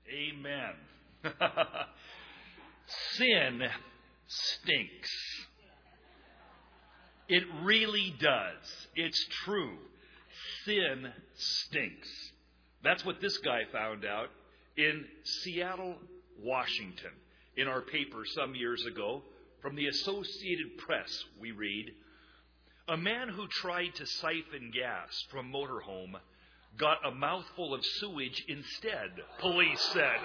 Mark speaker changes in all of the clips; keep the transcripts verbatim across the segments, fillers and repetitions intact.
Speaker 1: Amen. Sin stinks. It really does. It's true. Sin stinks. That's what this guy found out in Seattle, Washington. In our paper some years ago, from the Associated Press, we read, a man who tried to siphon gas from a motorhome got a mouthful of sewage instead, police said.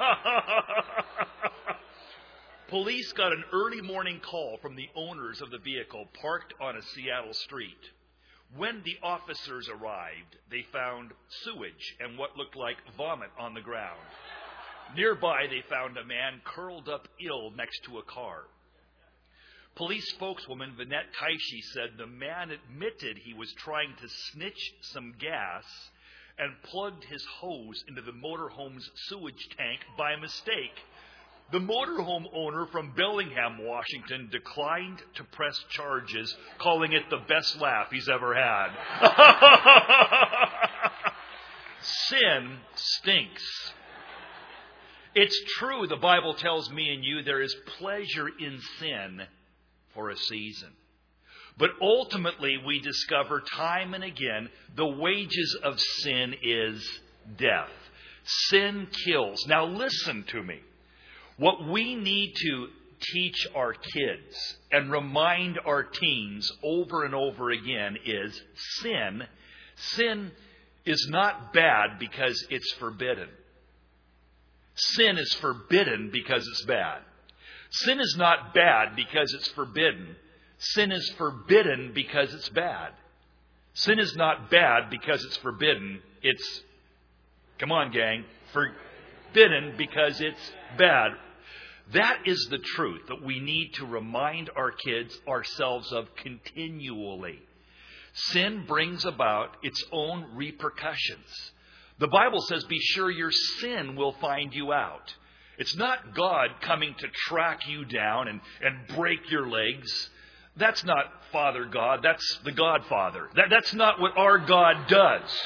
Speaker 1: Police got an early morning call from the owners of the vehicle parked on a Seattle street. When the officers arrived, they found sewage and what looked like vomit on the ground. Nearby, they found a man curled up ill next to a car. Police spokeswoman Vanette Kaishi said the man admitted he was trying to snitch some gas and plugged his hose into the motorhome's sewage tank by mistake. The motorhome owner from Bellingham, Washington, declined to press charges, calling it the best laugh he's ever had. Sin stinks. It's true, the Bible tells me and you, there is pleasure in sin for a season. But ultimately, we discover time and again, the wages of sin is death. Sin kills. Now listen to me. What we need to teach our kids and remind our teens over and over again is sin. Sin is not bad because it's forbidden. Sin is forbidden because it's bad. Sin is not bad because it's forbidden. Sin is forbidden because it's bad. Sin is not bad because it's forbidden. It's, come on gang, forbidden because it's bad. That is the truth that we need to remind our kids ourselves of continually. Sin brings about its own repercussions. The Bible says, be sure your sin will find you out. It's not God coming to track you down and, and break your legs. That's not Father God. That's the Godfather. That, that's not what our God does.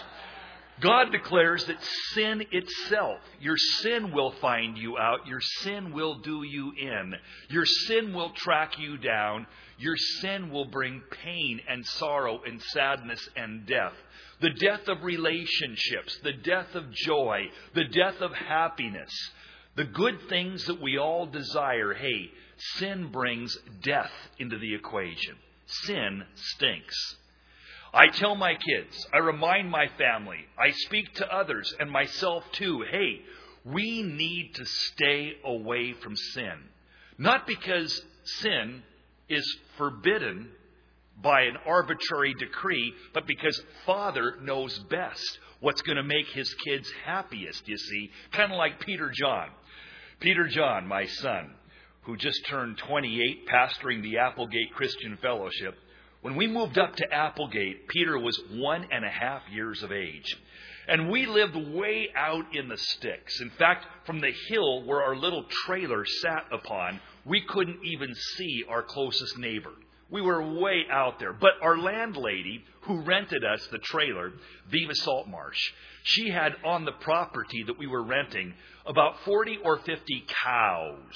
Speaker 1: God declares that sin itself, your sin will find you out. Your sin will do you in. Your sin will track you down. Your sin will bring pain and sorrow and sadness and death. The death of relationships, the death of joy, the death of happiness. The good things that we all desire, hey, sin brings death into the equation. Sin stinks. I tell my kids, I remind my family, I speak to others and myself too, hey, we need to stay away from sin. Not because sin is forbidden by an arbitrary decree, but because Father knows best what's going to make his kids happiest, you see. Kind of like Peter John. Peter John, my son, who just turned twenty-eight, pastoring the Applegate Christian Fellowship. When we moved up to Applegate, Peter was one and a half years of age. And we lived way out in the sticks. In fact, from the hill where our little trailer sat upon, we couldn't even see our closest neighbor. We were way out there. But our landlady, who rented us the trailer, Viva Saltmarsh, she had on the property that we were renting about forty or fifty cows.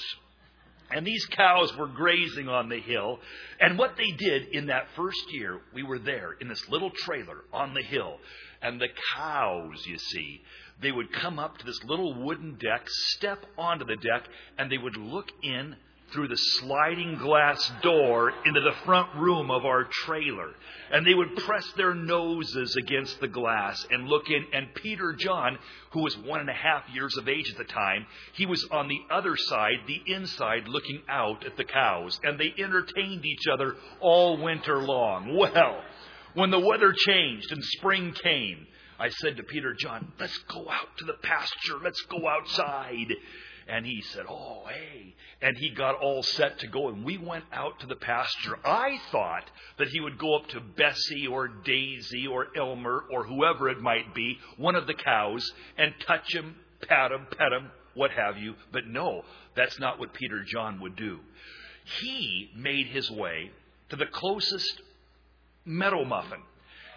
Speaker 1: And these cows were grazing on the hill. And what they did in that first year, we were there in this little trailer on the hill. And the cows, you see, they would come up to this little wooden deck, step onto the deck, and they would look in through the sliding glass door into the front room of our trailer. And they would press their noses against the glass and look in. And Peter John, who was one and a half years of age at the time, he was on the other side, the inside, looking out at the cows. And they entertained each other all winter long. Well, when the weather changed and spring came, I said to Peter John, let's go out to the pasture. Let's go outside. And he said, oh, hey. And he got all set to go. And we went out to the pasture. I thought that he would go up to Bessie or Daisy or Elmer or whoever it might be, one of the cows, and touch him, pat him, pet him, what have you. But no, that's not what Peter John would do. He made his way to the closest meadow muffin.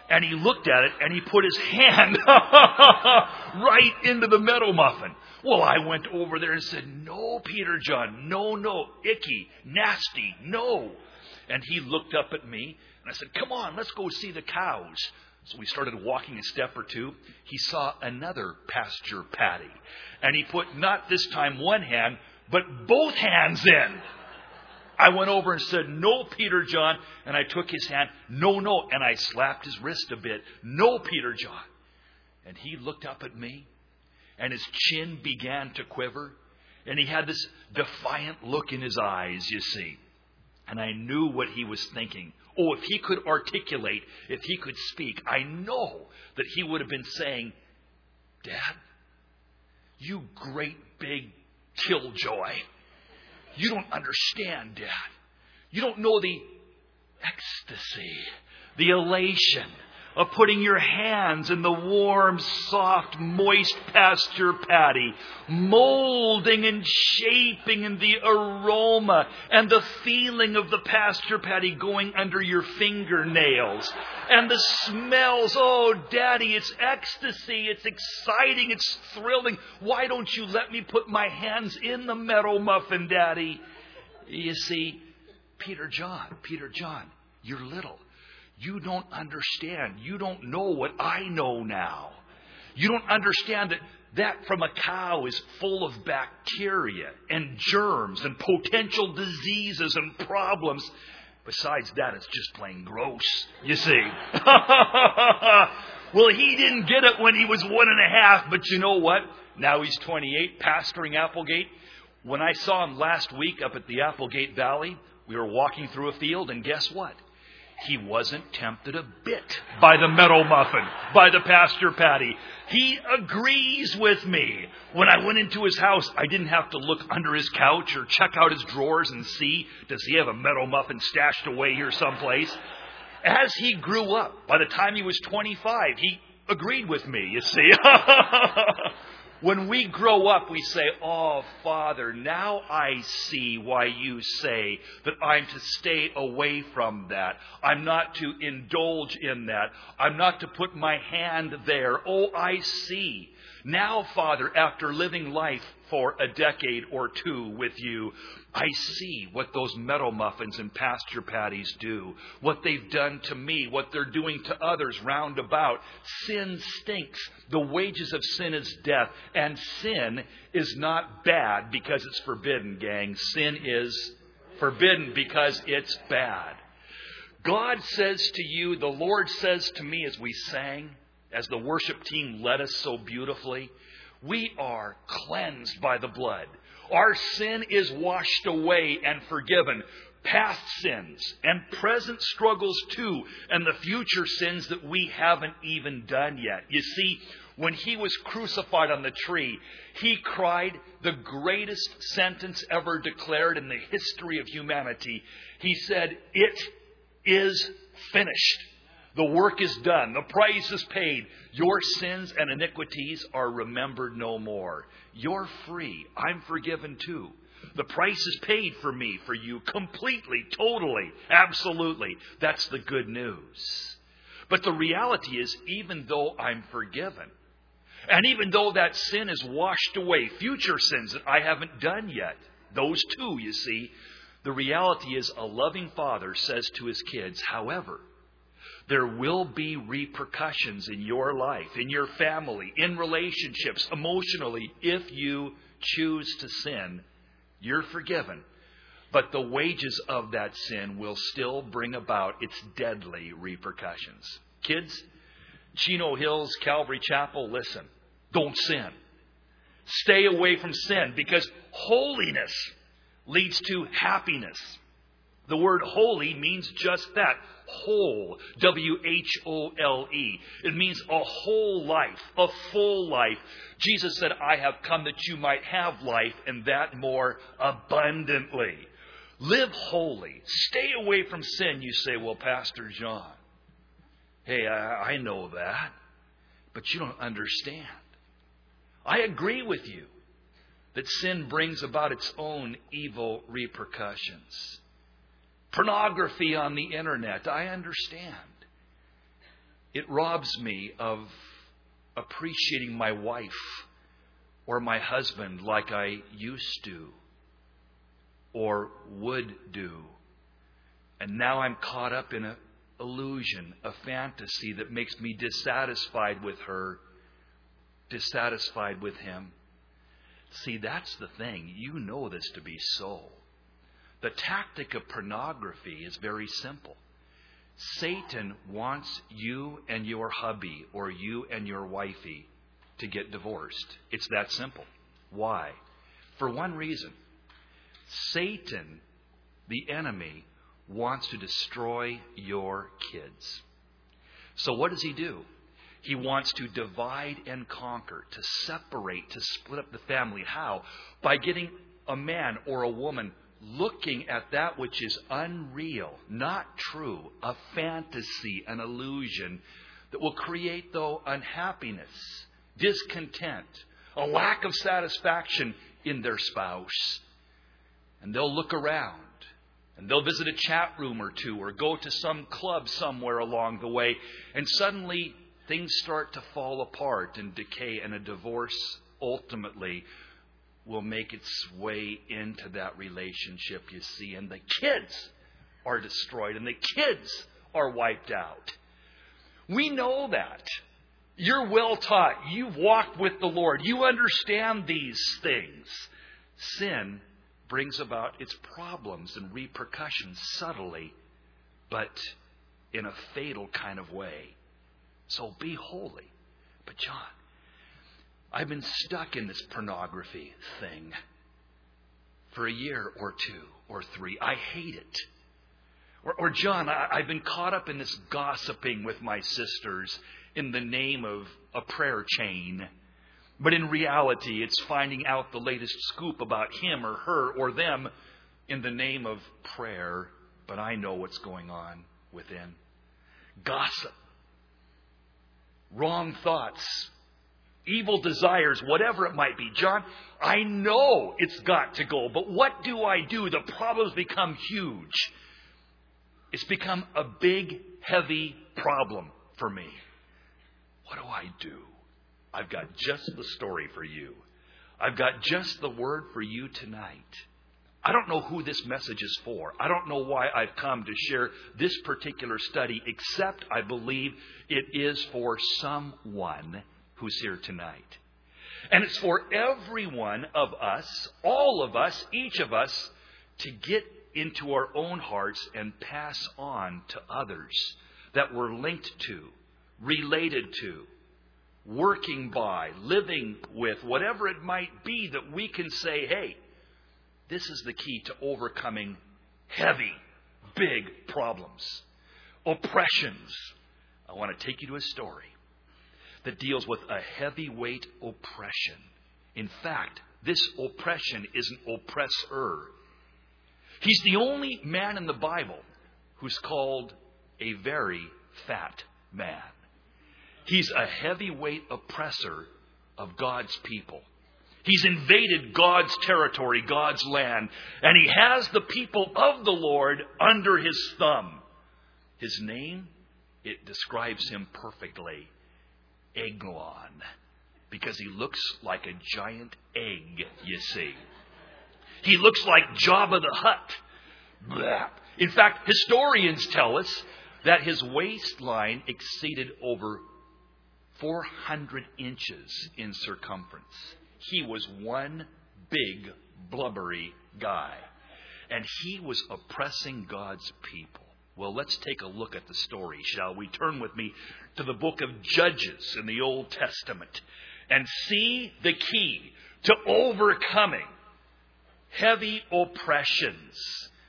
Speaker 1: And he looked at it and he put his hand right into the metal muffin. Well, I went over there and said, no, Peter John, no, no, icky, nasty, no. And he looked up at me and I said, come on, let's go see the cows. So we started walking a step or two. He saw another pasture patty. And he put not this time one hand, but both hands in. I went over and said, no, Peter John. And I took his hand. No, no. And I slapped his wrist a bit. No, Peter John. And he looked up at me. And his chin began to quiver. And he had this defiant look in his eyes, you see. And I knew what he was thinking. Oh, if he could articulate, if he could speak, I know that he would have been saying, Dad, you great big killjoy. You don't understand, Dad. You don't know the ecstasy, the elation of putting your hands in the warm, soft, moist pasture patty, molding and shaping in the aroma and the feeling of the pasture patty going under your fingernails. And the smells, oh, Daddy, it's ecstasy, it's exciting, it's thrilling. Why don't you let me put my hands in the metal muffin, Daddy? You see, Peter John, Peter John, you're little. You don't understand. You don't know what I know now. You don't understand that that from a cow is full of bacteria and germs and potential diseases and problems. Besides that, it's just plain gross, you see. Well, he didn't get it when he was one and a half, but you know what? Now he's twenty-eight, pastoring Applegate. When I saw him last week up at the Applegate Valley, we were walking through a field, and guess what? He wasn't tempted a bit by the metal muffin, by the pasture patty. He agrees with me. When I went into his house, I didn't have to look under his couch or check out his drawers and see, does he have a metal muffin stashed away here someplace? As he grew up, by the time he was twenty-five, he agreed with me, you see. When we grow up, we say, oh, Father, now I see why you say that I'm to stay away from that. I'm not to indulge in that. I'm not to put my hand there. Oh, I see. Now, Father, after living life for a decade or two with you, I see what those metal muffins and pasture patties do, what they've done to me, what they're doing to others round about. Sin stinks. The wages of sin is death. And sin is not bad because it's forbidden, gang. Sin is forbidden because it's bad. God says to you, the Lord says to me as we sang, as the worship team led us so beautifully, we are cleansed by the blood. Our sin is washed away and forgiven. Past sins and present struggles too, and the future sins that we haven't even done yet. You see, when he was crucified on the tree, he cried the greatest sentence ever declared in the history of humanity. He said, "It is finished. The work is done. The price is paid. Your sins and iniquities are remembered no more. You're free. I'm forgiven too. The price is paid for me, for you, completely, totally, absolutely." That's the good news. But the reality is, even though I'm forgiven, and even though that sin is washed away, future sins that I haven't done yet, those two, you see, the reality is a loving father says to his kids, however, there will be repercussions in your life, in your family, in relationships, emotionally. If you choose to sin, you're forgiven. But the wages of that sin will still bring about its deadly repercussions. Kids, Chino Hills, Calvary Chapel, listen. Don't sin. Stay away from sin because holiness leads to happiness. The word holy means just that. Whole. W H O L E. It means a whole life. A full life. Jesus said, I have come that you might have life and that more abundantly. Live holy. Stay away from sin. You say, well, Pastor John, hey, I, I know that, but you don't understand. I agree with you that sin brings about its own evil repercussions. Pornography on the internet, I understand. It robs me of appreciating my wife or my husband like I used to or would do. And now I'm caught up in an illusion, a fantasy that makes me dissatisfied with her, dissatisfied with him. See, that's the thing. You know this to be so. The tactic of pornography is very simple. Satan wants you and your hubby or you and your wifey to get divorced. It's that simple. Why? For one reason. Satan, the enemy, wants to destroy your kids. So what does he do? He wants to divide and conquer, to separate, to split up the family. How? By getting a man or a woman looking at that which is unreal, not true, a fantasy, an illusion that will create, though, unhappiness, discontent, a lack of satisfaction in their spouse. And they'll look around and they'll visit a chat room or two or go to some club somewhere along the way, and suddenly things start to fall apart and decay, and a divorce ultimately will make its way into that relationship, you see. And the kids are destroyed and the kids are wiped out. We know that. You're well taught. You've walked with the Lord. You understand these things. Sin brings about its problems and repercussions subtly, but in a fatal kind of way. So be holy. But John, I've been stuck in this pornography thing for a year or two or three. I hate it. Or, or John, I, I've been caught up in this gossiping with my sisters in the name of a prayer chain. But in reality, it's finding out the latest scoop about him or her or them in the name of prayer. But I know what's going on within. Gossip. Wrong thoughts. Evil desires, whatever it might be. John, I know it's got to go, but what do I do? The problem's become huge. It's become a big, heavy problem for me. What do I do? I've got just the story for you. I've got just the word for you tonight. I don't know who this message is for. I don't know why I've come to share this particular study, except I believe it is for someone who's here tonight. And it's for every one of us, all of us, each of us, to get into our own hearts and pass on to others that we're linked to, related to, working by, living with, whatever it might be, that we can say, hey, this is the key to overcoming heavy, big problems, oppressions. I want to take you to a story that deals with a heavyweight oppression. In fact, this oppression is an oppressor. He's the only man in the Bible who's called a very fat man. He's a heavyweight oppressor of God's people. He's invaded God's territory, God's land, and he has the people of the Lord under his thumb. His name, it describes him perfectly. Eglon. Because he looks like a giant egg, you see. He looks like Jabba the Hutt. Blah. In fact, historians tell us that his waistline exceeded over four hundred inches in circumference. He was one big, blubbery guy. And he was oppressing God's people. Well, let's take a look at the story, shall we? Turn with me to the book of Judges in the Old Testament and see the key to overcoming heavy oppressions,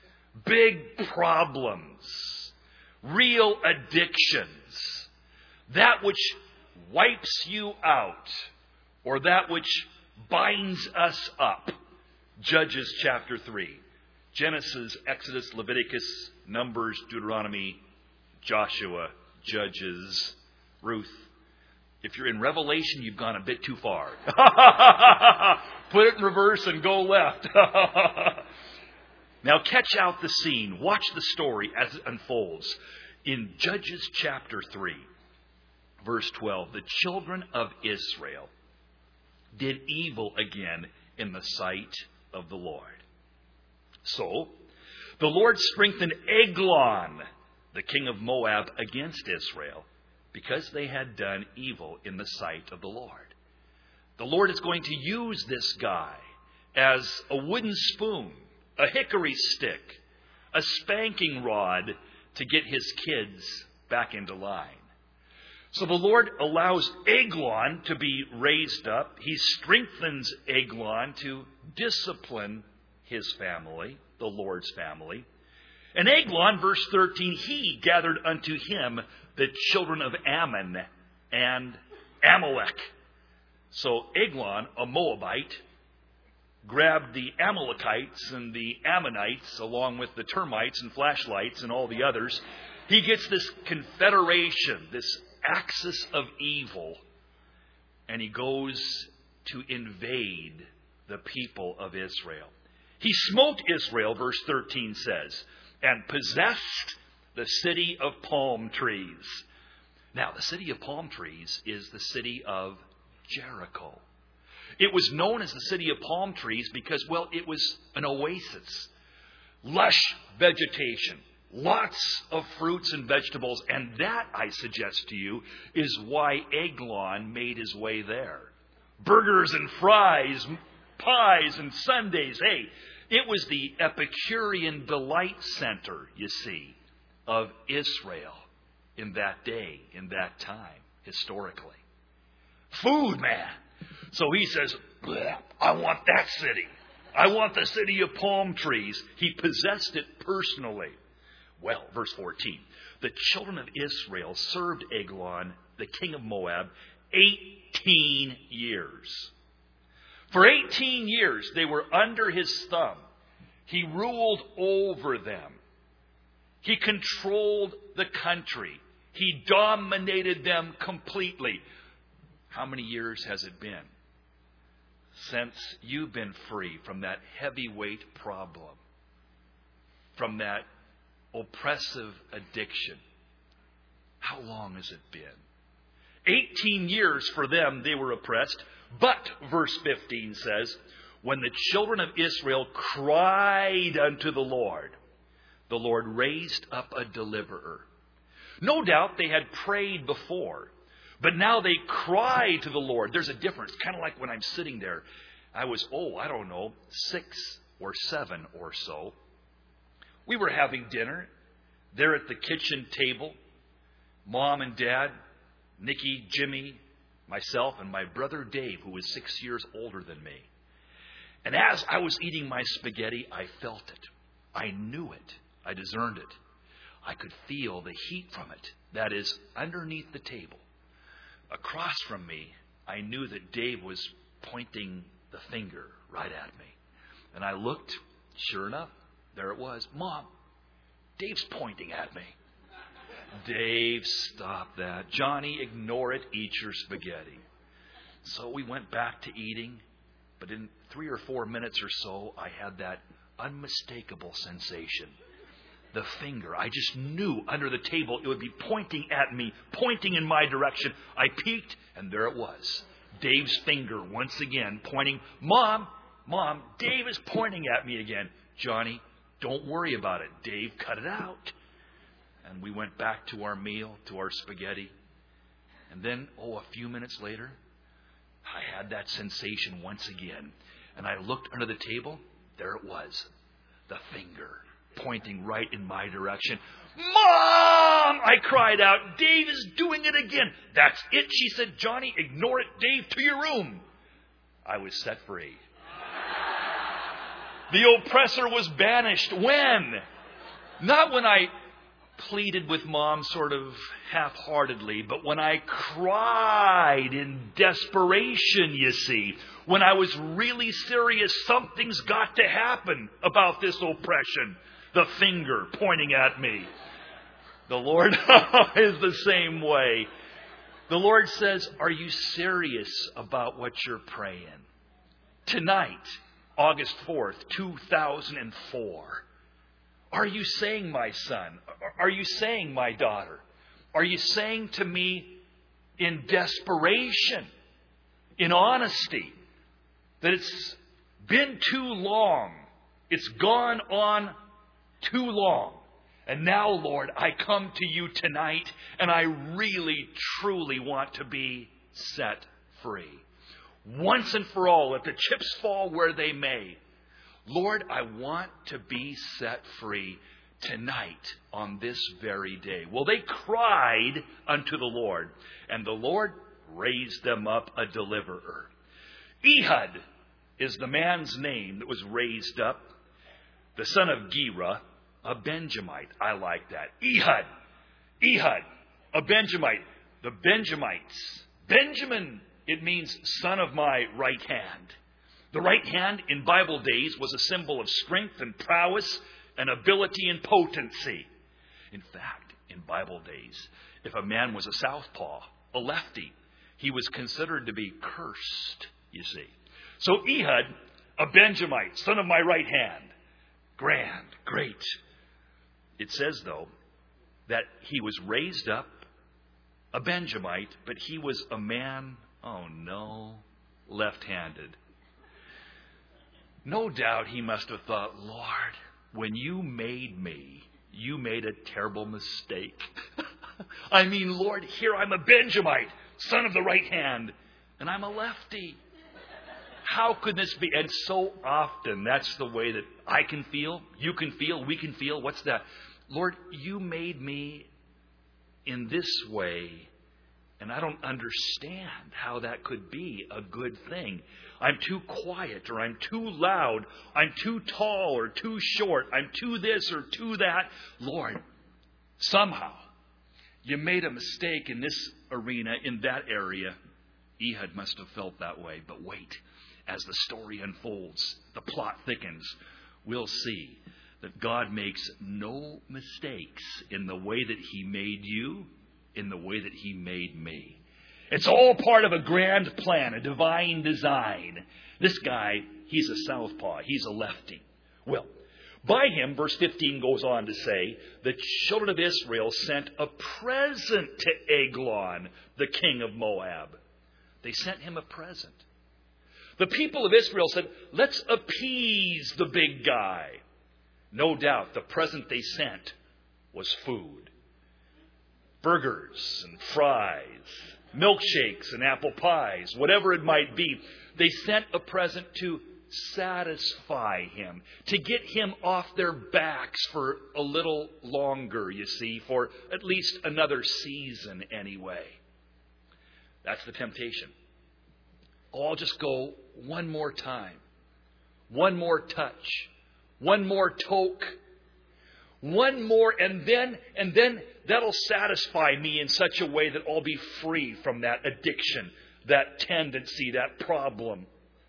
Speaker 1: big problems, real addictions, that which wipes you out or that which binds us up. Judges chapter three. Genesis, Exodus, Leviticus, Numbers, Deuteronomy, Joshua, Judges, Ruth. If you're in Revelation, you've gone a bit too far. Put it in reverse and go left. Now catch out the scene. Watch the story as it unfolds. In Judges chapter three, Verse twelve, the children of Israel did evil again in the sight of the Lord. So, the Lord strengthened Eglon, the king of Moab, against Israel, because they had done evil in the sight of the Lord. The Lord is going to use this guy as a wooden spoon, a hickory stick, a spanking rod to get his kids back into line. So the Lord allows Eglon to be raised up. He strengthens Eglon to discipline his family, the Lord's family. And Eglon, verse thirteen, he gathered unto him the children of Ammon and Amalek. So Eglon, a Moabite, grabbed the Amalekites and the Ammonites along with the termites and flashlights and all the others. He gets this confederation, this axis of evil, and he goes to invade the people of Israel. He smote Israel, verse thirteen says, and possessed the city of palm trees. Now, the city of palm trees is the city of Jericho. It was known as the city of palm trees because, well, it was an oasis. Lush vegetation. Lots of fruits and vegetables. And that, I suggest to you, is why Eglon made his way there. Burgers and fries, pies and sundaes. Hey, it was the Epicurean delight center, you see, of Israel in that day, in that time, historically. Food, man. So he says, I want that city. I want the city of palm trees. He possessed it personally. Well, verse fourteen. The children of Israel served Eglon, the king of Moab, eighteen years. For eighteen years, they were under his thumb. He ruled over them. He controlled the country. He dominated them completely. How many years has it been since you've been free from that heavyweight problem, from that oppressive addiction? How long has it been? Eighteen years for them, they were oppressed. But, verse fifteen says, when the children of Israel cried unto the Lord, the Lord raised up a deliverer. No doubt they had prayed before, but now they cry to the Lord. There's a difference. Kind of like when I'm sitting there. I was, oh, I don't know, six or seven or so. We were having dinner there at the kitchen table. Mom and Dad, Nikki, Jimmy, myself, and my brother Dave, who was six years older than me. And as I was eating my spaghetti, I felt it. I knew it. I discerned it. I could feel the heat from it. That is, underneath the table. Across from me, I knew that Dave was pointing the finger right at me. And I looked, sure enough, there it was. Mom, Dave's pointing at me. Dave, stop that. Johnny, ignore it. Eat your spaghetti. So we went back to eating. But in three or four minutes or so, I had that unmistakable sensation. The finger. I just knew under the table it would be pointing at me, pointing in my direction. I peeked, and there it was. Dave's finger once again pointing. Mom, Mom, Dave is pointing at me again. Johnny, don't worry about it. Dave, cut it out. And we went back to our meal, to our spaghetti. And then, oh, a few minutes later, I had that sensation once again. And I looked under the table. There it was. The finger pointing right in my direction. Mom! I cried out. Dave is doing it again. That's it, she said. Johnny, ignore it. Dave, to your room. I was set free. The oppressor was banished. When? Not when I pleaded with Mom sort of half-heartedly, but when I cried in desperation, you see, when I was really serious, something's got to happen about this oppression. The finger pointing at me. The Lord is the same way. The Lord says, are you serious about what you're praying? Tonight, August fourth, two thousand four. Are you saying, my son? Are you saying, my daughter? Are you saying to me, in desperation, in honesty, that it's been too long. It's gone on too long. And now, Lord, I come to you tonight, and I really, truly want to be set free. Once and for all, let the chips fall where they may. Lord, I want to be set free tonight on this very day. Well, they cried unto the Lord, and the Lord raised them up a deliverer. Ehud is the man's name that was raised up, the son of Gera, a Benjamite. I like that. Ehud. Ehud, a Benjamite. The Benjamites. Benjamin, it means son of my right hand. The right hand in Bible days was a symbol of strength and prowess and ability and potency. In fact, in Bible days, if a man was a southpaw, a lefty, he was considered to be cursed, you see. So Ehud, a Benjamite, son of my right hand. Grand, great. It says, though, that he was raised up, a Benjamite, but he was a man, oh no, left-handed. No doubt he must have thought, Lord, when you made me, you made a terrible mistake. I mean, Lord, here I'm a Benjamite, son of the right hand, and I'm a lefty. How could this be? And so often, that's the way that I can feel, you can feel, we can feel. What's that? Lord, you made me in this way, and I don't understand how that could be a good thing. I'm too quiet, or I'm too loud, I'm too tall or too short, I'm too this or too that. Lord, somehow you made a mistake in this arena, in that area. Ehud must have felt that way. But wait, as the story unfolds, the plot thickens, we'll see that God makes no mistakes in the way that he made you, in the way that he made me. It's all part of a grand plan, a divine design. This guy, he's a southpaw. He's a lefty. Well, by him, verse fifteen goes on to say, the children of Israel sent a present to Eglon, the king of Moab. They sent him a present. The people of Israel said, let's appease the big guy. No doubt the present they sent was food. Burgers and fries, milkshakes and apple pies, whatever it might be. They sent a present to satisfy him, to get him off their backs for a little longer, you see, for at least another season anyway. That's the temptation. Oh, I'll just go one more time, one more touch, one more toke, one more, and then, and then that'll satisfy me in such a way that I'll be free from that addiction, that tendency, that problem.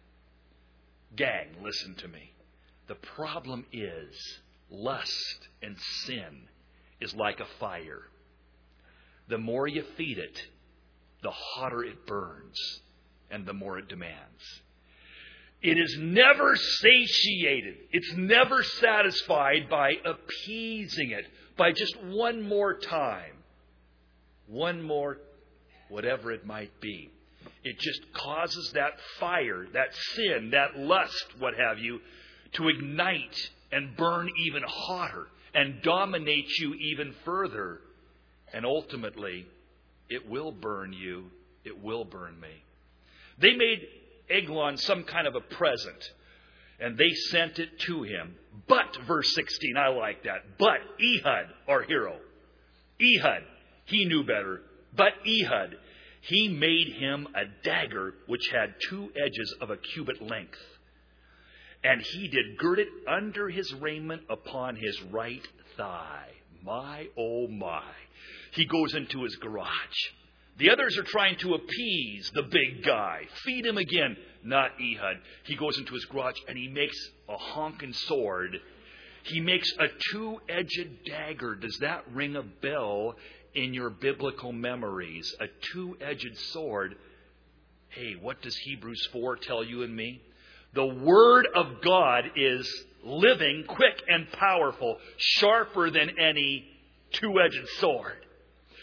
Speaker 1: Gang, listen to me. The problem is lust and sin is like a fire. The more you feed it, the hotter it burns and the more it demands. It is never satiated. It's never satisfied by appeasing it, by just one more time. One more, whatever it might be. It just causes that fire, that sin, that lust, what have you, to ignite and burn even hotter and dominate you even further. And ultimately, it will burn you. It will burn me. They made Eglon some kind of a present, and they sent it to him. But, verse sixteen, I like that. But Ehud, our hero, Ehud, he knew better. But Ehud, he made him a dagger which had two edges of a cubit length. And he did gird it under his raiment upon his right thigh. My, oh my. He goes into his garage. The others are trying to appease the big guy. Feed him again. Not Ehud. He goes into his garage and he makes a honking sword. He makes a two-edged dagger. Does that ring a bell in your biblical memories? A two-edged sword. Hey, what does Hebrews four tell you and me? The Word of God is living, quick, and powerful, sharper than any two-edged sword.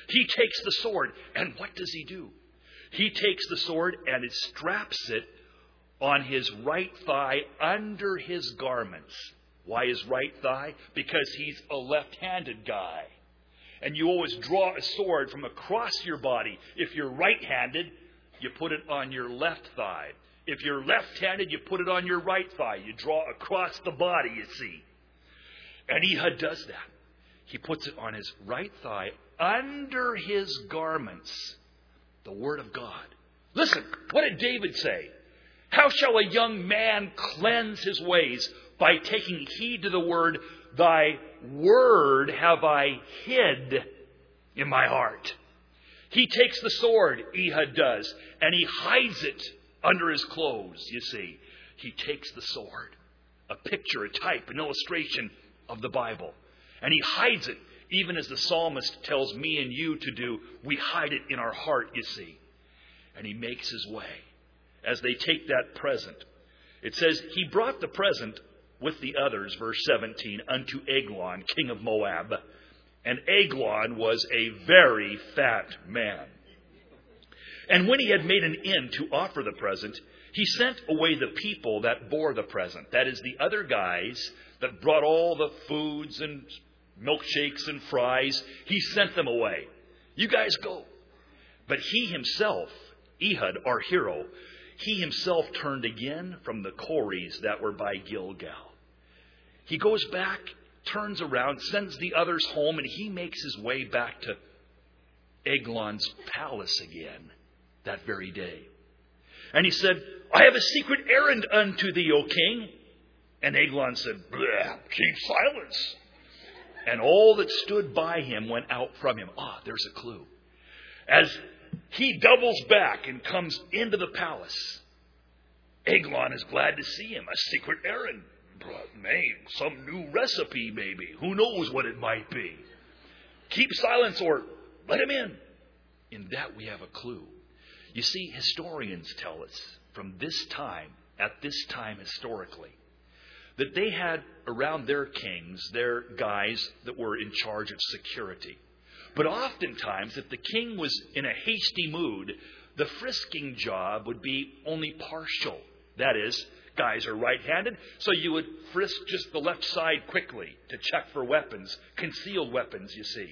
Speaker 1: He takes the sword, and what does he do? He takes the sword and it straps it on his right thigh under his garments. Why his right thigh? Because he's a left-handed guy. And you always draw a sword from across your body. If you're right-handed, you put it on your left thigh. If you're left-handed, you put it on your right thigh. You draw across the body, you see. And Ehud does that. He puts it on his right thigh under his garments. The Word of God. Listen, what did David say? How shall a young man cleanse his ways? By taking heed to the word, thy word have I hid in my heart. He takes the sword, Ehud does, and he hides it under his clothes, you see. He takes the sword, a picture, a type, an illustration of the Bible. And he hides it, even as the psalmist tells me and you to do. We hide it in our heart, you see. And he makes his way as they take that present. It says, he brought the present with the others, verse seventeen, unto Eglon, king of Moab. And Eglon was a very fat man. And when he had made an end to offer the present, he sent away the people that bore the present. That is, the other guys that brought all the foods and milkshakes and fries. He sent them away. You guys go. But he himself, Ehud, our hero, he himself turned again from the quarries that were by Gilgal. He goes back, turns around, sends the others home, and he makes his way back to Eglon's palace again that very day. And he said, I have a secret errand unto thee, O king. And Eglon said, keep silence. And all that stood by him went out from him. Ah, there's a clue. As he doubles back and comes into the palace, Eglon is glad to see him. A secret errand. Name, some new recipe maybe. Who knows what it might be. Keep silence or let him in. In that we have a clue. You see, historians tell us from this time, at this time historically, that they had around their kings, their guys that were in charge of security. But oftentimes, if the king was in a hasty mood, the frisking job would be only partial. That is, guys are right-handed, so you would frisk just the left side quickly to check for weapons, concealed weapons, you see.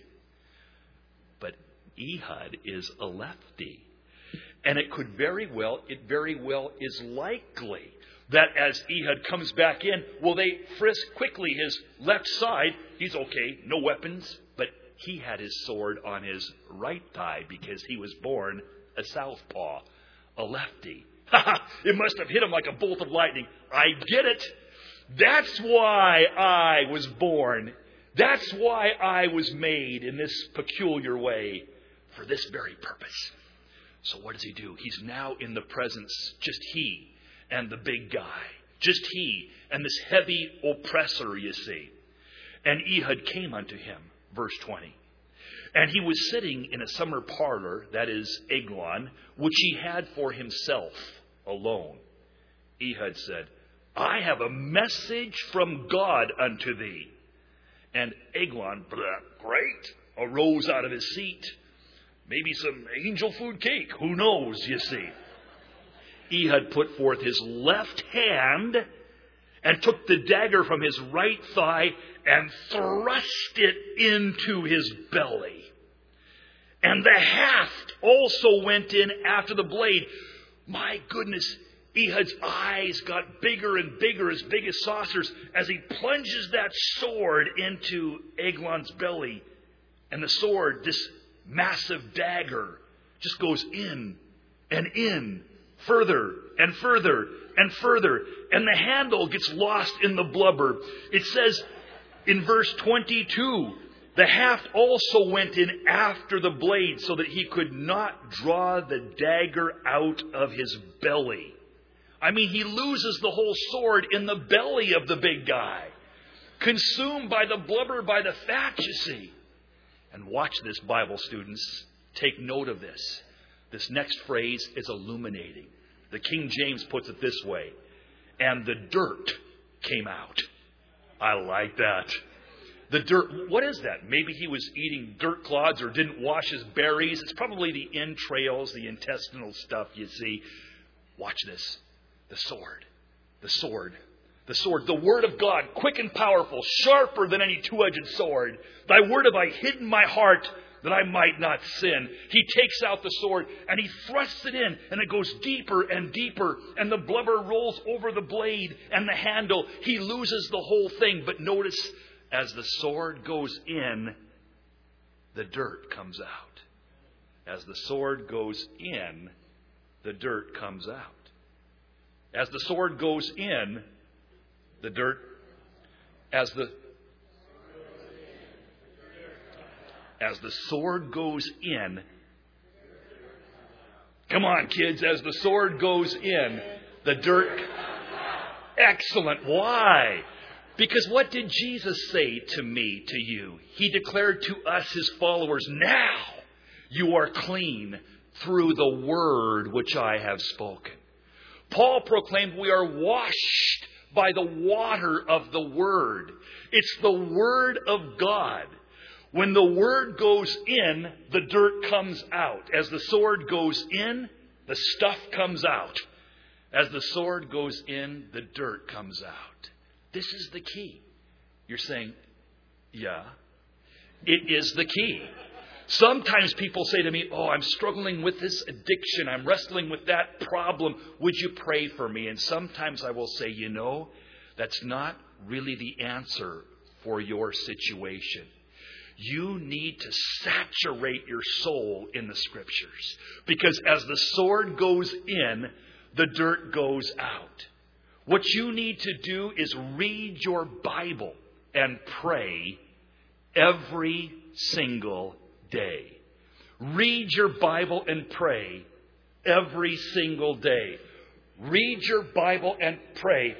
Speaker 1: But Ehud is a lefty. And it could very well, it very well is likely that as Ehud comes back in, will they frisk quickly his left side? He's okay, no weapons, but he had his sword on his right thigh because he was born a southpaw, a lefty. It must have hit him like a bolt of lightning. I get it. That's why I was born. That's why I was made in this peculiar way for this very purpose. So what does he do? He's now in the presence, just he and the big guy. Just he and this heavy oppressor, you see. And Ehud came unto him, verse twenty. And he was sitting in a summer parlor, that is Eglon, which he had for himself alone. Ehud said, I have a message from God unto thee. And Eglon, great, arose out of his seat. Maybe some angel food cake. Who knows, you see. Ehud put forth his left hand and took the dagger from his right thigh and thrust it into his belly. And the haft also went in after the blade. My goodness, Ehud's eyes got bigger and bigger, as big as saucers, as he plunges that sword into Eglon's belly. And the sword, this massive dagger, just goes in and in, further and further and further. And the handle gets lost in the blubber. It says in verse twenty-two, the haft also went in after the blade so that he could not draw the dagger out of his belly. I mean, he loses the whole sword in the belly of the big guy. Consumed by the blubber, by the fat, you see. And watch this, Bible students. Take note of this. This next phrase is illuminating. The King James puts it this way. And the dirt came out. I like that. The dirt, what is that? Maybe he was eating dirt clods or didn't wash his berries. It's probably the entrails, the intestinal stuff you see. Watch this. The sword. The sword. The sword. The word of God, quick and powerful, sharper than any two-edged sword. Thy word have I hid in my heart that I might not sin. He takes out the sword and he thrusts it in, and it goes deeper and deeper, and the blubber rolls over the blade and the handle. He loses the whole thing. But notice, as the sword goes in, the dirt comes out. As the sword goes in, the dirt comes out. As the sword goes in, the dirt, as the As the sword goes in, come on, kids, as the sword goes in, the dirt. Excellent. Why? Because what did Jesus say to me, to you? He declared to us, his followers, now you are clean through the word which I have spoken. Paul proclaimed we are washed by the water of the word. It's the word of God. When the word goes in, the dirt comes out. As the sword goes in, the stuff comes out. As the sword goes in, the dirt comes out. This is the key. You're saying, yeah, it is the key. Sometimes people say to me, oh, I'm struggling with this addiction. I'm wrestling with that problem. Would you pray for me? And sometimes I will say, you know, that's not really the answer for your situation. You need to saturate your soul in the Scriptures. Because as the sword goes in, the dirt goes out. What you need to do is read your Bible and pray every single day. Read your Bible and pray every single day. Read your Bible and pray.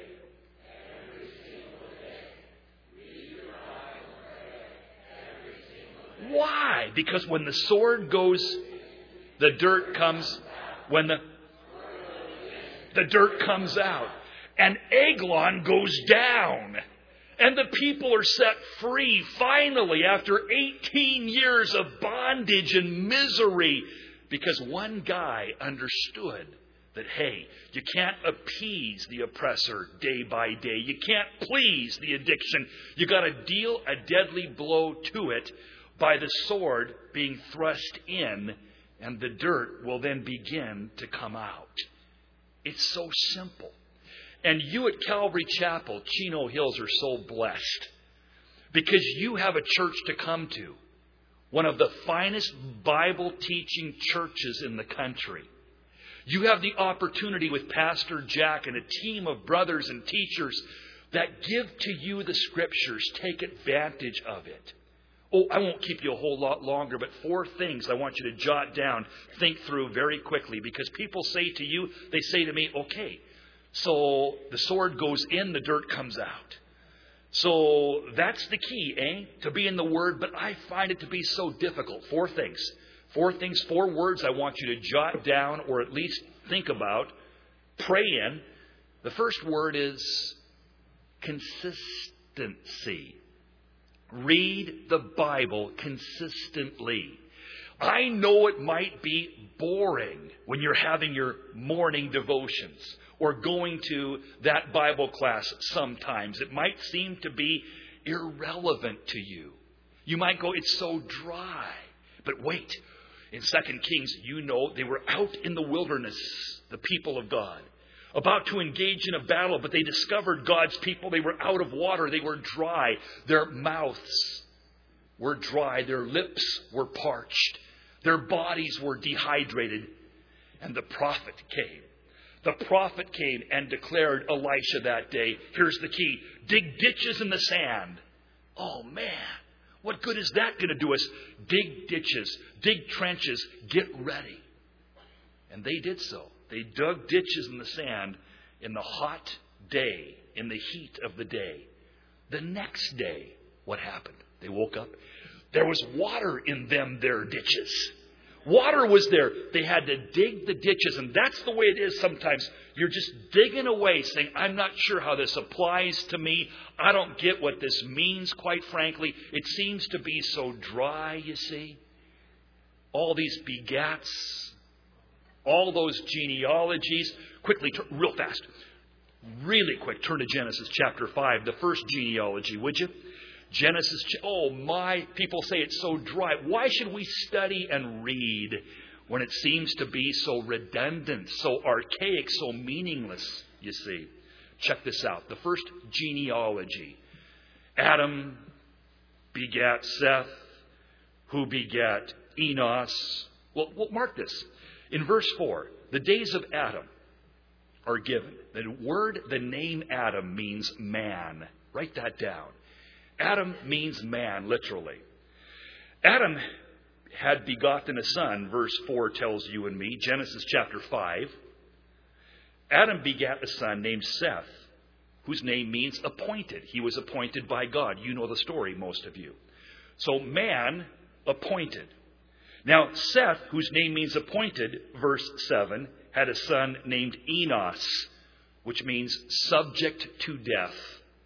Speaker 1: Why? Because when the sword goes, the dirt comes. When the the dirt comes out, and Eglon goes down, and the people are set free finally after eighteen years of bondage and misery, because one guy understood that, hey, you can't appease the oppressor day by day. You can't please the addiction. You got to deal a deadly blow to it by the sword being thrust in, and the dirt will then begin to come out. It's so simple. And you at Calvary Chapel, Chino Hills, are so blessed because you have a church to come to. One of the finest Bible teaching churches in the country. You have the opportunity with Pastor Jack and a team of brothers and teachers that give to you the Scriptures. Take advantage of it. Oh, I won't keep you a whole lot longer, but four things I want you to jot down, think through very quickly. Because people say to you, they say to me, okay, so the sword goes in, the dirt comes out. So that's the key, eh? To be in the Word, but I find it to be so difficult. Four things. Four things, four words I want you to jot down or at least think about, pray in. The first word is consistency. Read the Bible consistently. I know it might be boring when you're having your morning devotions or going to that Bible class sometimes. It might seem to be irrelevant to you. You might go, it's so dry. But wait, in Second Kings, you know they were out in the wilderness, the people of God, about to engage in a battle, but they discovered God's people. They were out of water. They were dry. Their mouths were dry. Their lips were parched. Their bodies were dehydrated. And the prophet came. The prophet came and declared Elisha that day. Here's the key. Dig ditches in the sand. Oh, man. What good is that going to do us? Dig ditches. Dig trenches. Get ready. And they did so. They dug ditches in the sand in the hot day, in the heat of the day. The next day, what happened? They woke up. There was water in them, their ditches. Water was there. They had to dig the ditches. And that's the way it is sometimes. You're just digging away saying, I'm not sure how this applies to me. I don't get what this means, quite frankly. It seems to be so dry, you see. All these begats, all those genealogies. Quickly, real fast, really quick, turn to Genesis chapter five, the first genealogy, would you? Genesis, oh my, people say it's so dry. Why should we study and read when it seems to be so redundant, so archaic, so meaningless, you see? Check this out. The first genealogy. Adam begat Seth, who begat Enos. Well, well, mark this. In verse four, the days of Adam are given. The word, the name Adam means man. Write that down. Adam means man, literally. Adam had begotten a son, verse four tells you and me, Genesis chapter five. Adam begat a son named Seth, whose name means appointed. He was appointed by God. You know the story, most of you. So man, appointed. Now Seth, whose name means appointed, verse seven, had a son named Enos, which means subject to death.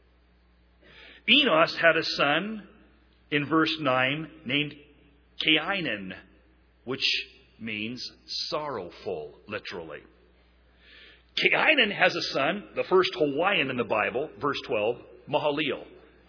Speaker 1: Enos had a son, in verse nine, named Cainan, which means sorrowful, literally. Cainan has a son, the first Hawaiian in the Bible, verse twelve, Mahalalel.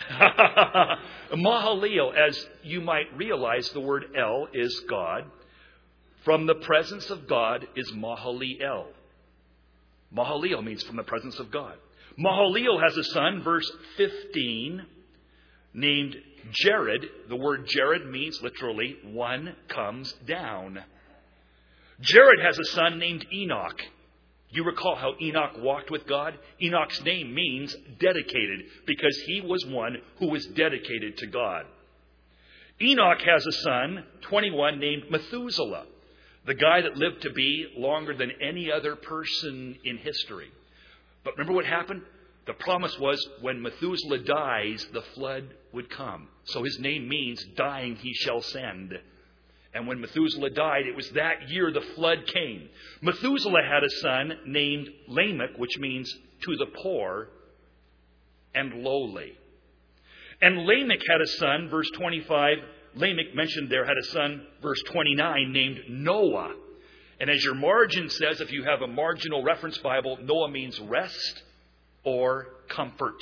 Speaker 1: Mahalalel, as you might realize, the word El is God. From the presence of God is Mahalalel. Mahalalel means from the presence of God. Mahalalel has a son, verse fifteen, named Jared. The word Jared means literally one comes down. Jared has a son named Enoch. You recall how Enoch walked with God? Enoch's name means dedicated because he was one who was dedicated to God. Enoch has a son, twenty-one, named Methuselah, the guy that lived to be longer than any other person in history. But remember what happened? The promise was when Methuselah dies, the flood would come. So his name means dying he shall send. And when Methuselah died, it was that year the flood came. Methuselah had a son named Lamech, which means to the poor and lowly. And Lamech had a son, verse twenty-five. Lamech mentioned there had a son, verse twenty-nine, named Noah. And as your margin says, if you have a marginal reference Bible, Noah means rest or comfort.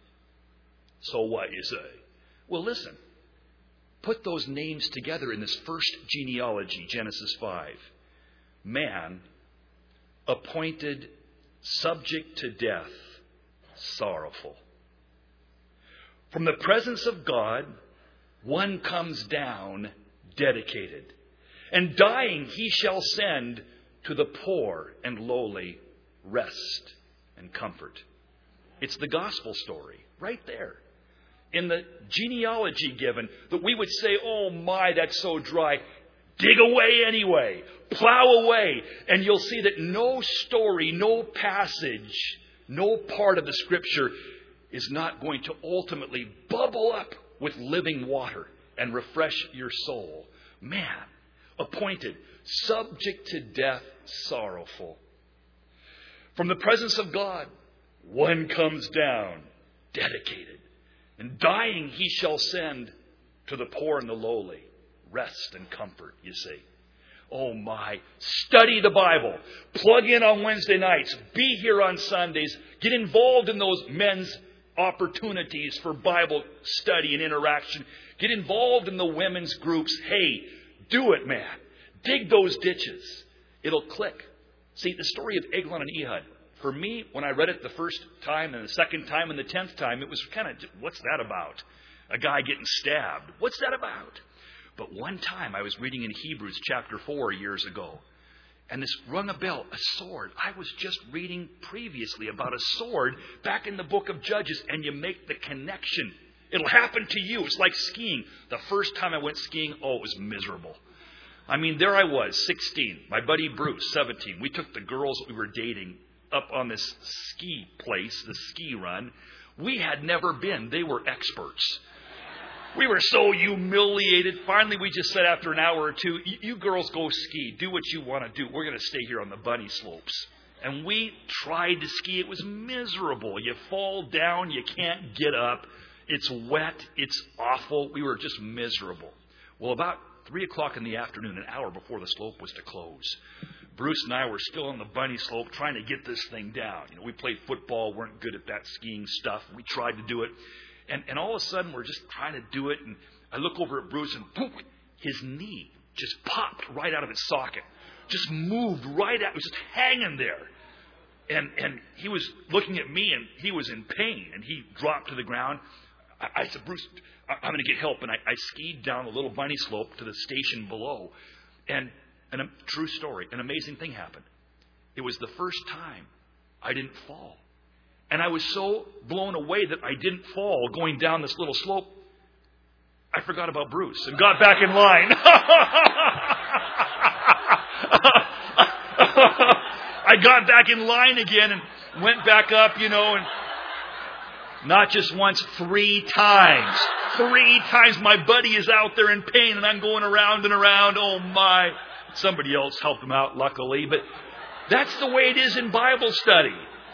Speaker 1: So what, you say? Well, listen. Put those names together in this first genealogy, Genesis five. Man, appointed, subject to death, sorrowful. From the presence of God, one comes down, dedicated. And dying he shall send to the poor and lowly rest and comfort. It's the gospel story right there. In the genealogy given, that we would say, oh my, that's so dry. Dig away anyway. Plow away. And you'll see that no story, no passage, no part of the Scripture is not going to ultimately bubble up with living water and refresh your soul. Man, appointed, subject to death, sorrowful. From the presence of God, one comes down, dedicated. And dying he shall send to the poor and the lowly rest and comfort, you see. Oh my, study the Bible. Plug in on Wednesday nights. Be here on Sundays. Get involved in those men's opportunities for Bible study and interaction. Get involved in the women's groups. Hey, do it, man. Dig those ditches. It'll click. See, the story of Eglon and Ehud. For me, when I read it the first time and the second time and the tenth time, it was kind of, what's that about? A guy getting stabbed. What's that about? But one time I was reading in Hebrews chapter four years ago, and this rung a bell, a sword. I was just reading previously about a sword back in the book of Judges, and you make the connection. It'll happen to you. It's like skiing. The first time I went skiing, oh, it was miserable. I mean, there I was, sixteen. My buddy Bruce, seventeen. We took the girls that we were dating up on this ski place, the ski run. We had never been. They were experts. We were so humiliated. Finally, we just said after an hour or two, you girls go ski. Do what you want to do. We're going to stay here on the bunny slopes. And we tried to ski. It was miserable. You fall down. You can't get up. It's wet. It's awful. We were just miserable. Well, about three o'clock in the afternoon, an hour before the slope was to close, Bruce and I were still on the bunny slope trying to get this thing down. You know, we played football, weren't good at that skiing stuff. We tried to do it. And, and all of a sudden, we're just trying to do it. And I look over at Bruce, and boom, his knee just popped right out of its socket. Just moved right out. It was just hanging there. And and he was looking at me, and he was in pain. And he dropped to the ground. I, I said, Bruce, I'm going to get help. And I, I skied down a little bunny slope to the station below. And, and a true story, an amazing thing happened. It was the first time I didn't fall. And I was so blown away that I didn't fall going down this little slope. I forgot about Bruce and got back in line. I got back in line again and went back up, you know, and not just once, three times. Three times my buddy is out there in pain and I'm going around and around. Oh my. Somebody else helped him out, luckily. But that's the way it is in Bible study.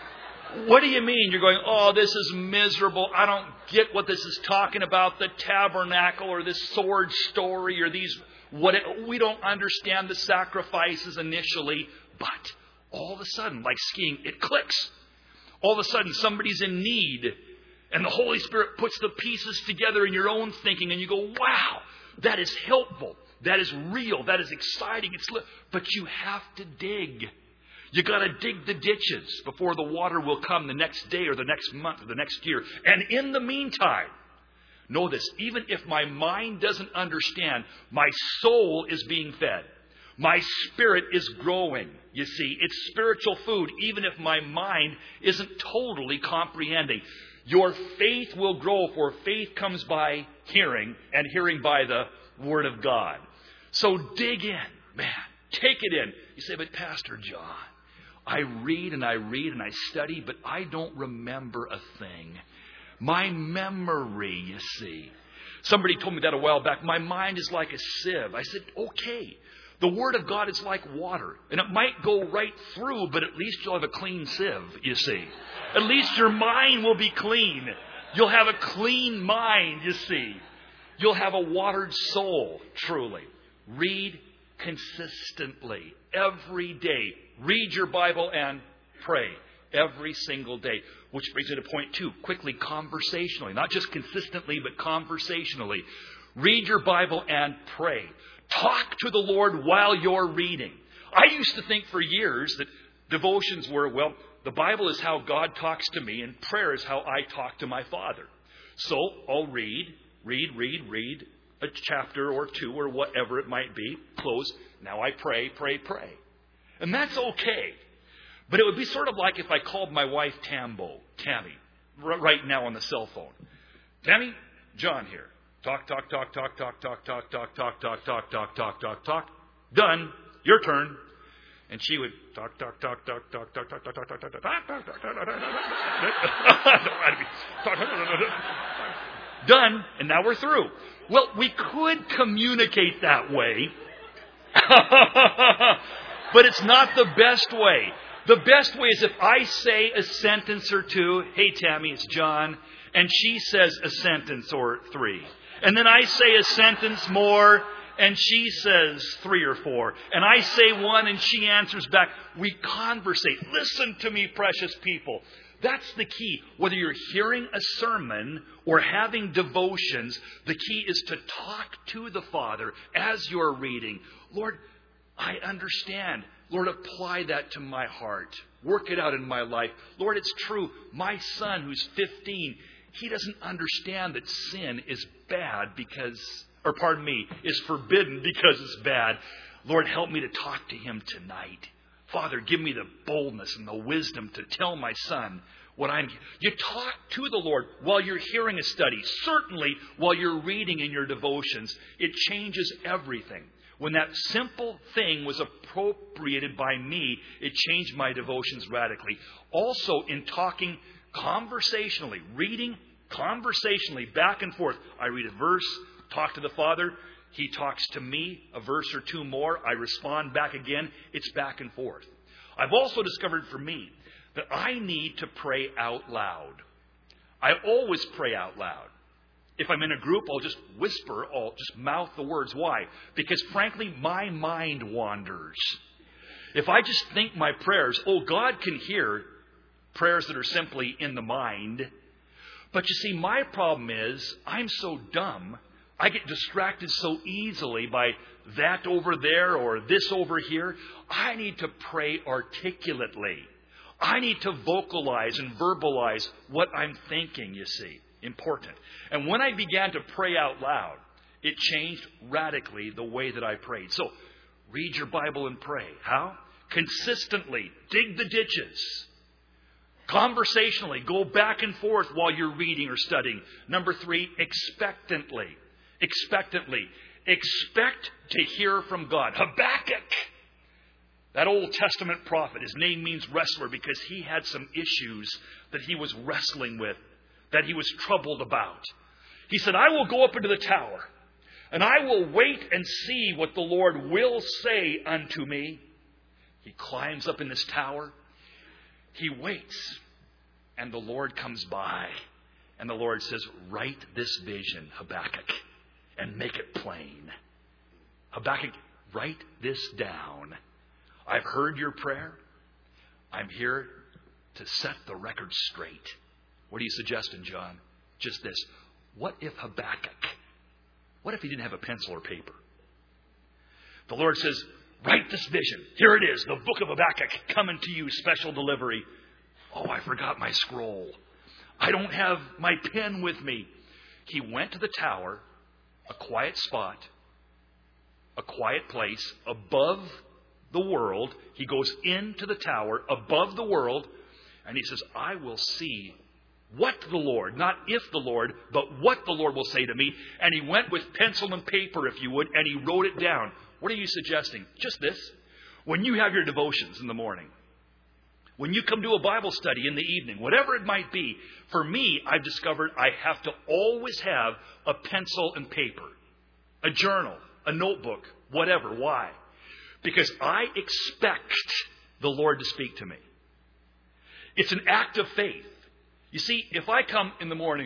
Speaker 1: What do you mean? You're going, oh, this is miserable. I don't get what this is talking about, the tabernacle or this sword story or these, what it, we don't understand the sacrifices initially. But all of a sudden, like skiing, it clicks. All of a sudden, somebody's in need. And the Holy Spirit puts the pieces together in your own thinking. And you go, wow, that is helpful. That is real. That is exciting. It's li-. But you have to dig. You got to dig the ditches before the water will come the next day or the next month or the next year. And in the meantime, know this, even if my mind doesn't understand, my soul is being fed. My spirit is growing. You see, it's spiritual food, even if my mind isn't totally comprehending. Your faith will grow, for faith comes by hearing, and hearing by the Word of God. So dig in, man. Take it in. You say, but Pastor John, I read and I read and I study, but I don't remember a thing. My memory, you see. Somebody told me that a while back. My mind is like a sieve. I said, okay. The Word of God is like water. And it might go right through, but at least you'll have a clean sieve, you see. At least your mind will be clean. You'll have a clean mind, you see. You'll have a watered soul, truly. Read consistently, every day. Read your Bible and pray every single day. Which brings me to point two, quickly, conversationally. Not just consistently, but conversationally. Read your Bible and pray. Talk to the Lord while you're reading. I used to think for years that devotions were, well, the Bible is how God talks to me, and prayer is how I talk to my Father. So I'll read, read, read, read a chapter or two or whatever it might be. Close. Now I pray, pray, pray. And that's okay. But it would be sort of like if I called my wife Tambo, Tammy, r- right now on the cell phone. Tammy, John here. Talk, talk, talk, talk, talk, talk, talk, talk, talk, talk, talk, talk, talk, talk, talk. Done. Your turn. And she would talk, talk, talk, talk, talk, talk, talk, talk, talk, talk, talk, talk, talk, talk, talk, done. And now we're through. Well, we could communicate that way. But it's not the best way. The best way is if I say a sentence or two. Hey, Tammy, it's John. And she says a sentence or three. And then I say a sentence more. And she says three or four. And I say one and she answers back. We conversate. Listen to me, precious people. That's the key. Whether you're hearing a sermon or having devotions, the key is to talk to the Father as you're reading. Lord, I understand. Lord, apply that to my heart. Work it out in my life. Lord, it's true. My son who's fifteen, he doesn't understand that sin is bad because, or pardon me, is forbidden because it's bad. Lord, help me to talk to him tonight. Father, give me the boldness and the wisdom to tell my son what I'm... You talk to the Lord while you're hearing a study. Certainly while you're reading in your devotions. It changes everything. When that simple thing was appropriated by me, it changed my devotions radically. Also in talking conversationally, reading, Conversationally, back and forth. I read a verse, talk to the Father. He talks to me, a verse or two more. I respond back again. It's back and forth. I've also discovered for me that I need to pray out loud. I always pray out loud. If I'm in a group, I'll just whisper, I'll just mouth the words. Why? Because frankly, my mind wanders. If I just think my prayers, oh, God can hear prayers that are simply in the mind. But you see, my problem is I'm so dumb. I get distracted so easily by that over there or this over here. I need to pray articulately. I need to vocalize and verbalize what I'm thinking, you see. Important. And when I began to pray out loud, it changed radically the way that I prayed. So, read your Bible and pray. How? Consistently. Dig the ditches. Conversationally. Go back and forth while you're reading or studying. Number three, expectantly. Expectantly. Expect to hear from God. Habakkuk, that Old Testament prophet, his name means wrestler because he had some issues that he was wrestling with, that he was troubled about. He said, I will go up into the tower, and I will wait and see what the Lord will say unto me. He climbs up in this tower. He waits, and the Lord comes by, and the Lord says, write this vision, Habakkuk, and make it plain. Habakkuk, write this down. I've heard your prayer. I'm here to set the record straight. What are you suggesting, John? Just this. What if Habakkuk, what if he didn't have a pencil or paper? The Lord says, write this vision. Here it is, the book of Habakkuk, coming to you, special delivery. Oh, I forgot my scroll. I don't have my pen with me. He went to the tower, a quiet spot, a quiet place above the world. He goes into the tower above the world, and he says, I will see what the Lord, not if the Lord, but what the Lord will say to me. And he went with pencil and paper, if you would, and he wrote it down. What are you suggesting? Just this. When you have your devotions in the morning, when you come to a Bible study in the evening, whatever it might be, for me, I've discovered I have to always have a pencil and paper, a journal, a notebook, whatever. Why? Because I expect the Lord to speak to me. It's an act of faith. You see, if I come in the morning,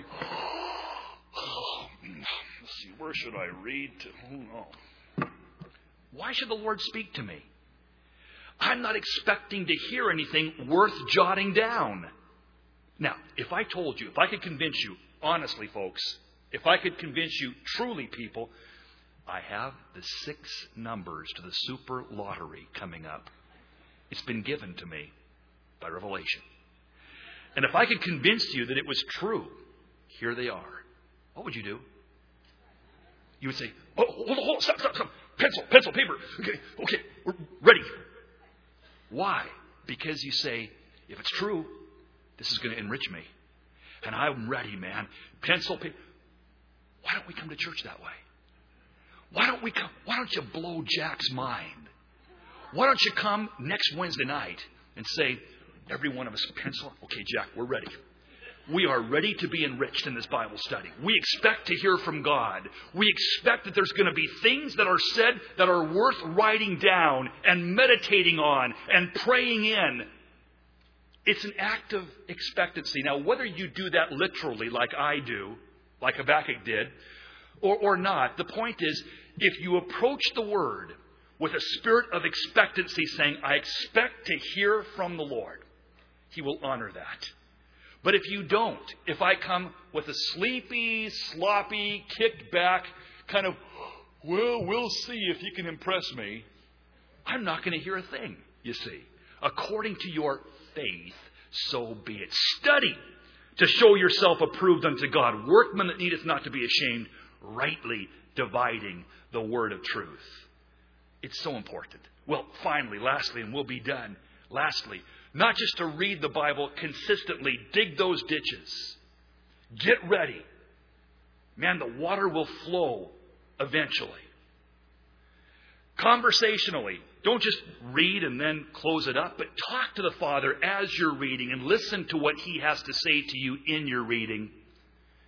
Speaker 1: oh, let's see, where should I read to? Oh, no. Why should the Lord speak to me? I'm not expecting to hear anything worth jotting down. Now, if I told you, if I could convince you, honestly, folks, if I could convince you, truly, people, I have the six numbers to the super lottery coming up. It's been given to me by revelation. And if I could convince you that it was true, here they are. What would you do? You would say, oh, hold on, hold on, stop, stop, stop. Pencil, pencil, paper. Okay, okay, we're ready. Why? Because you say, if it's true, this is going to enrich me. And I'm ready, man. Pencil, paper. Why don't we come to church that way? Why don't we come? Why don't you blow Jack's mind? Why don't you come next Wednesday night and say, every one of us, pencil. Okay, Jack, we're ready. We are ready to be enriched in this Bible study. We expect to hear from God. We expect that there's going to be things that are said that are worth writing down and meditating on and praying in. It's an act of expectancy. Now, whether you do that literally like I do, like Habakkuk did, or, or not, the point is, if you approach the Word with a spirit of expectancy, saying, I expect to hear from the Lord, He will honor that. But if you don't, if I come with a sleepy, sloppy, kicked back, kind of, well, we'll see if you can impress me, I'm not going to hear a thing, you see. According to your faith, so be it. Study to show yourself approved unto God, workman that needeth not to be ashamed, rightly dividing the word of truth. It's so important. Well, finally, lastly, and we'll be done. Lastly, not just to read the Bible consistently, dig those ditches. Get ready. Man, the water will flow eventually. Conversationally, don't just read and then close it up, but talk to the Father as you're reading and listen to what He has to say to you in your reading.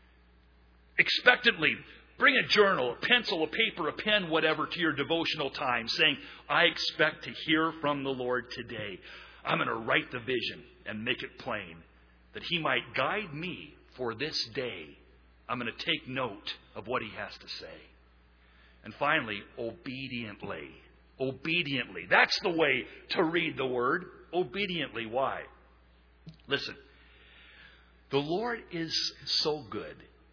Speaker 1: expectantly. Bring a journal, a pencil, a paper, a pen, whatever, to your devotional time, saying, I expect to hear from the Lord today. I'm going to write the vision and make it plain, that He might guide me for this day. I'm going to take note of what He has to say. And finally, obediently. Obediently. That's the way to read the Word. Obediently. Why? Listen. The Lord is so good.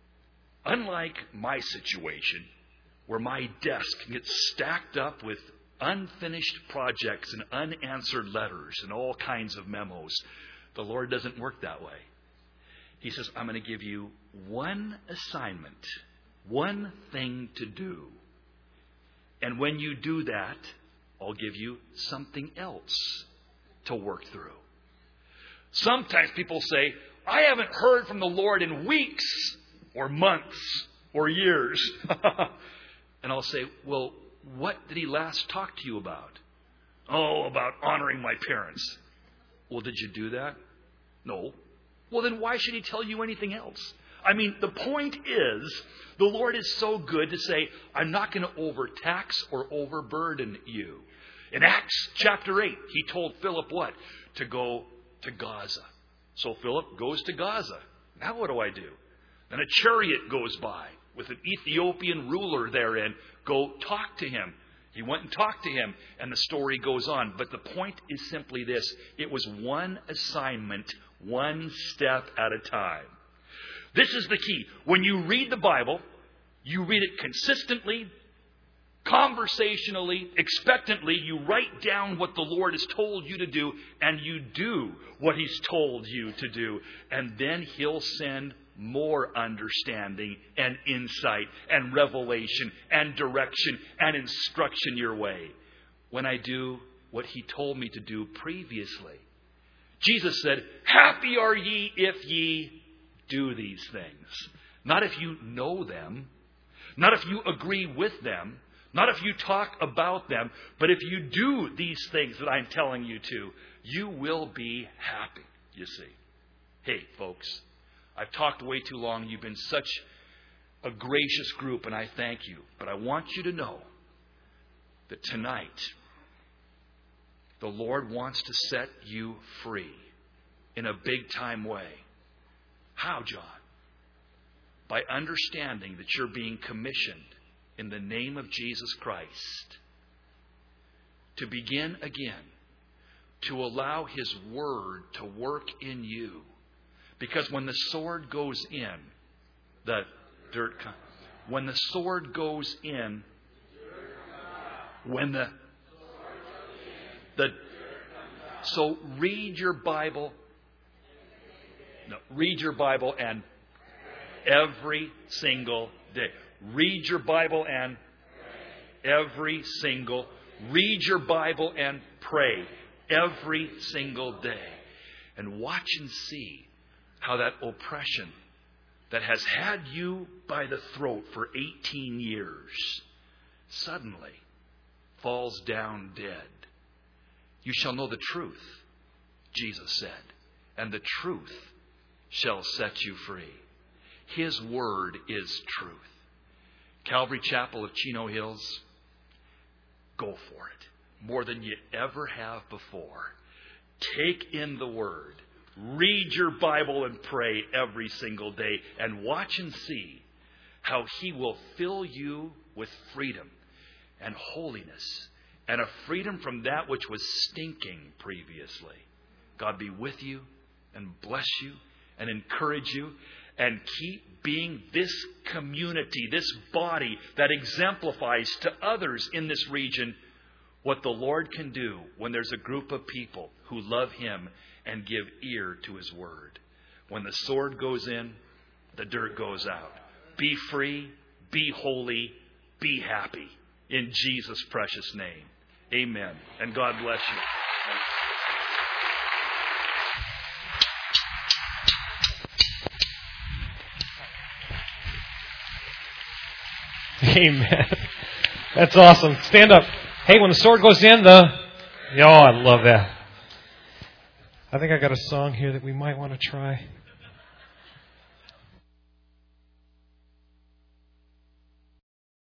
Speaker 1: Unlike my situation, where my desk gets stacked up with unfinished projects and unanswered letters and all kinds of memos, the Lord doesn't work that way. He says, I'm going to give you one assignment, one thing to do. And when you do that, I'll give you something else to work through. Sometimes people say, I haven't heard from the Lord in weeks or months or years. And I'll say, well, what did He last talk to you about? Oh, about honoring my parents. Well, did you do that? No. Well, then why should He tell you anything else? I mean, the point is, the Lord is so good to say, I'm not going to overtax or overburden you. In Acts chapter eight, He told Philip what? To go to Gaza. So Philip goes to Gaza. Now what do I do? Then a chariot goes by with an Ethiopian ruler therein. Go talk to him. He went and talked to him, and the story goes on. But the point is simply this. It was one assignment, one step at a time. This is the key. When you read the Bible, you read it consistently, conversationally, expectantly. You write down what the Lord has told you to do, and you do what He's told you to do. And then He'll send more understanding and insight and revelation and direction and instruction your way when I do what He told me to do previously. Jesus said, happy are ye if ye do these things. Not if you know them, not if you agree with them, not if you talk about them, but if you do these things that I'm telling you to, you will be happy, you see. Hey, folks, I've talked way too long. You've been such a gracious group, and I thank you. But I want you to know that tonight, the Lord wants to set you free in a big-time way. How, John? By understanding that you're being commissioned in the name of Jesus Christ to begin again, to allow His Word to work in you. Because when the sword goes in, the dirt comes. When the sword goes in, when the, the, so read your Bible. No, read your Bible and every single day. Read your Bible and every single. Read your Bible and pray every single day. And watch and see how that oppression that has had you by the throat for eighteen years suddenly falls down dead. You shall know the truth, Jesus said, and the truth shall set you free. His Word is truth. Calvary Chapel of Chino Hills, go for it more than you ever have before. Take in the Word. Read your Bible and pray every single day, and watch and see how He will fill you with freedom and holiness and a freedom from that which was stinking previously. God be with you and bless you and encourage you and keep being this community, this body that exemplifies to others in this region what the Lord can do when there's a group of people who love Him and give ear to His Word. When the sword goes in, the dirt goes out. Be free, be holy, be happy. In Jesus' precious name. Amen. And God bless
Speaker 2: you. Amen. That's awesome. Stand up. Hey, when the sword goes in, the... Oh, I love that. I think I got a song here that we might want to try.